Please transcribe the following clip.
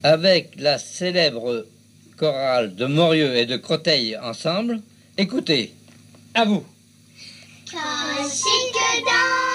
avec la célèbre chorale de Morieux et de Croteil ensemble. Écoutez, à vous. Classique dans